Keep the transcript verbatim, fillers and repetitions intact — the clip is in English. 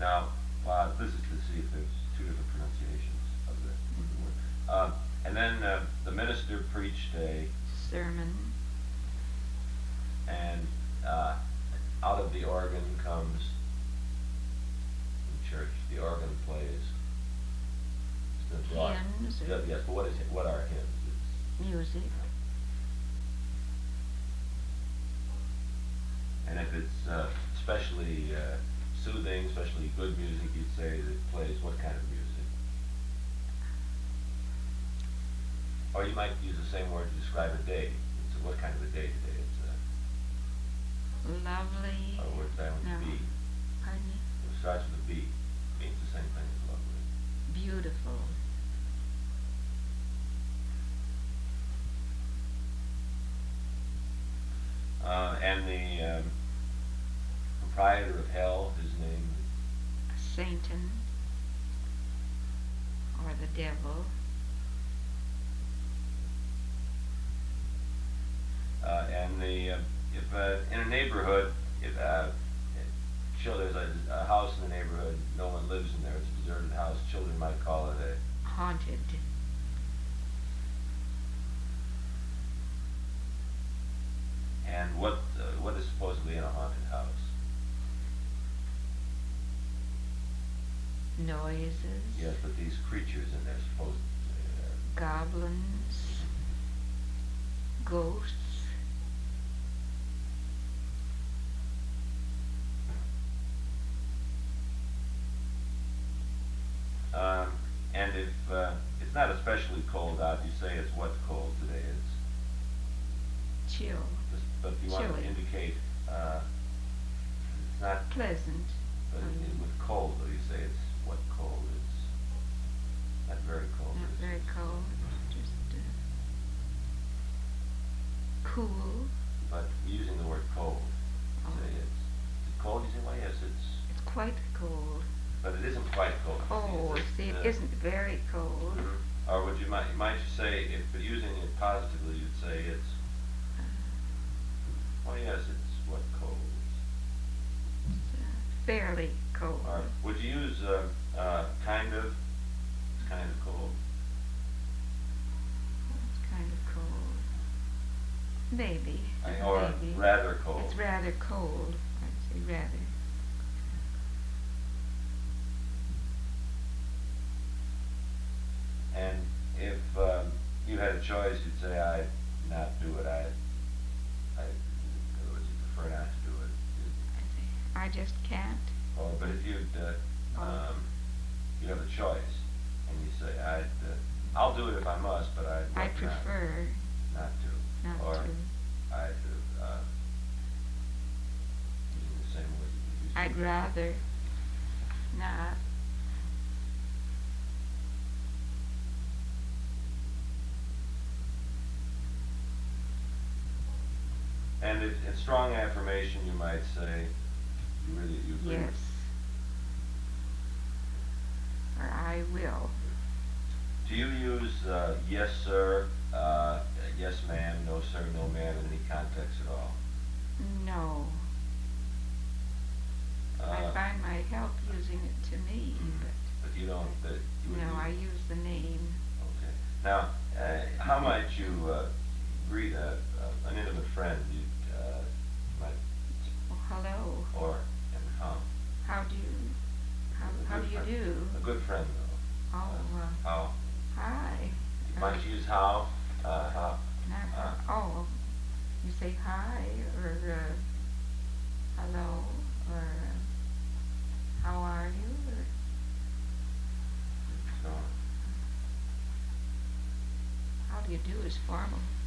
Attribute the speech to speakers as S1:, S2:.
S1: now, uh, this is to see if there's two different pronunciations of the, of the word. Um, and then uh, the minister preached a
S2: sermon,
S1: and uh, out of the organ comes, in church, the organ plays. The broad,
S2: hymns,
S1: yeah, yes, but what is it? What are hymns? It's,
S2: music.
S1: and if it's uh, especially uh, soothing, especially good music, you'd say that it plays what kind of music? Or you might use the same word to describe a day. So what kind of a day today? It's uh,
S2: lovely.
S1: a word that with
S2: no.
S1: B.
S2: Pardon me?
S1: It starts with a B. It means the same thing as lovely.
S2: Beautiful.
S1: Uh, and the um, proprietor of hell, his name?
S2: Satan, or the devil.
S1: Uh, and the uh, if uh, in a neighborhood, if uh, chill, there's a, a house in the neighborhood, no one lives in there, it's a deserted house, children might call it a
S2: haunted.
S1: And what uh, what is supposedly in a haunted house?
S2: Noises.
S1: Yes, but these creatures in there supposedly are
S2: goblins, ghosts.
S1: Um, and if uh, it's not especially cold out, you say it's what cold today? It's
S2: chill.
S1: But if you want
S2: Chilly.
S1: to indicate uh, it's not
S2: pleasant.
S1: But
S2: um,
S1: it, with cold, though, you say it's what cold? It's not very cold.
S2: Not very cold. Just uh, cool.
S1: But using the word cold,
S2: Oh.
S1: say it's, it's cold. You say, well, yes, it's.
S2: It's quite cold.
S1: But it isn't quite cold.
S2: Oh,
S1: It's,
S2: see, it
S1: uh,
S2: isn't very cold.
S1: Mm-hmm. Or would you might might you say, if using it positively, you'd say it's. Well, yes, it's what cold.
S2: It's uh, fairly cold.
S1: Or would you use uh, uh, kind of? It's kind of cold.
S2: It's kind of cold. Maybe.
S1: I, or
S2: Maybe.
S1: rather cold.
S2: It's rather cold. I'd say rather.
S1: And if um, you had a choice, you'd say, I'd not do it. I, I, in other words, you prefer not to do it.
S2: I'd say, I just can't.
S1: Or, but if you'd, uh,
S2: Oh.
S1: um, you have a choice, and you say, I'd, uh, I'll do it if I must, but I'd
S2: I
S1: like
S2: prefer
S1: not, not to.
S2: not
S1: or
S2: to.
S1: I'd, uh, using the same word you used.
S2: I'd rather not.
S1: And it, in strong affirmation, you might say, you really, you agree.
S2: Yes. Or I will.
S1: Do you use uh, yes, sir, uh, yes, ma'am, no, sir, no, ma'am in any context at all?
S2: No.
S1: Uh,
S2: I find my help using it to me, but
S1: But you don't, that you would
S2: no,
S1: use-
S2: I use the name.
S1: Okay. Now, uh, how might you uh, greet a, uh, an intimate friend? You uh, might,
S2: Well, hello.
S1: or, and how?
S2: How do you, how,
S1: A
S2: how
S1: good
S2: do you
S1: friend.
S2: do?
S1: A good friend, though.
S2: Oh,
S1: Uh,
S2: uh,
S1: how?
S2: hi.
S1: Might you use how? Uh, how?
S2: Not
S1: Uh,
S2: how. Oh, you say hi or uh, hello or uh, how are you? Or
S1: so,
S2: how do you do is formal.